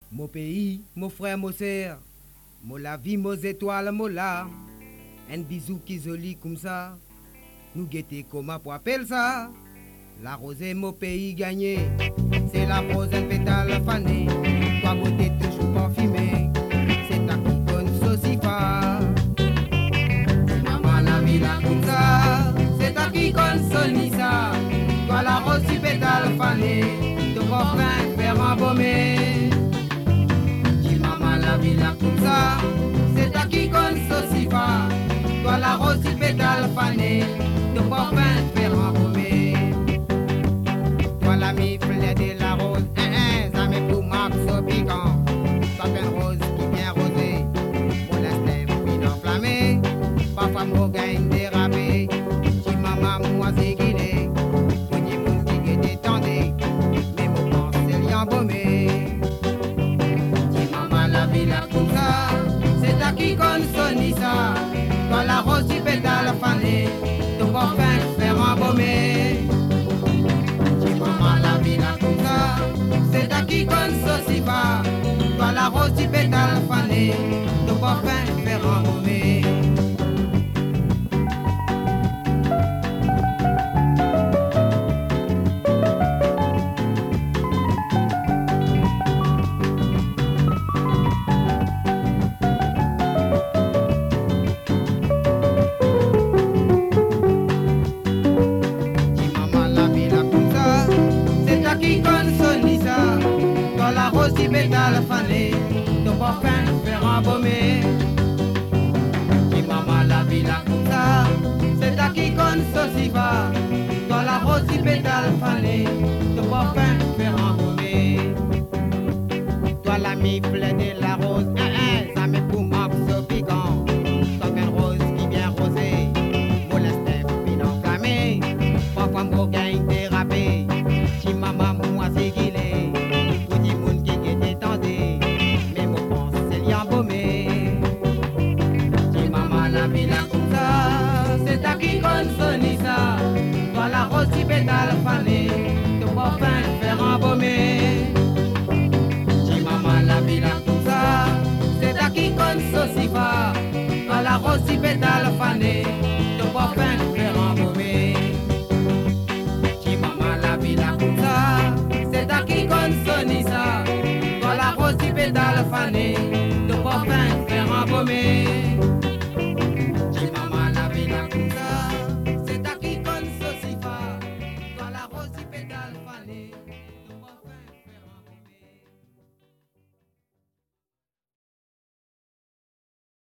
Mon pays, mon frère, mon sœur, mon la vie, mon étoiles, mon larmes. Un bisou qui joli comme ça. Nous guetter comment pour appeler ça. La rosée, mon pays gagné. C'est la rose, un pétale fané. Toi, beauté toujours parfumée. C'est ta qui donne sauce fort. Maman, la vie là comme ça. C'est ta qui donne ça. Toi, la rose, du pétale fané. De parfum, faire embaumer. La vie là comme ça, c'est ta qui compte saucifa. Toi la rose du pétale fané, de parfum faire embaumer. Toi la mi fleur de la rose, ça me pour marque so piquant. Toi une rose qui vient rosée, pour l'instant puis enflammé. Parfois mon gagne dérapé, si maman moi c'est guidé. Pour dire mon qui est détendu, mais mon pense c'est embaumé. C'est ta qui sonne ça. Toi la rose du pétale fané, ton parfum faire embaumer. Tu maman la vie là comme ça. C'est ta qui sonne pas. Toi la rose du pétale fané, ton parfum faire embaumer. Pétale fané, ton parfum faire embaumer. Qui maman la vie là comme ça, c'est ta qui conne saucifa. Toi la rose du pétale fané, ton parfum faire embaumer. Toi la mi fleur de la rose, ça me pour marque so piquant. Toi une rose qui vient rosée, molesté puis enflammé. Parfois mon gagne dérapé, si maman moi c'est qu'il est. C'est ta qui sonne ça. Toi la rose du pétale fané, ton parfum faire embaumer. Si maman la vie là comme ça, c'est ta qui sonne ça. Toi la rose du pétale fané, ton parfum faire embaumer. Si maman la vie là comme ça, c'est ta qui sonne ça. Toi la rose du pétale fané.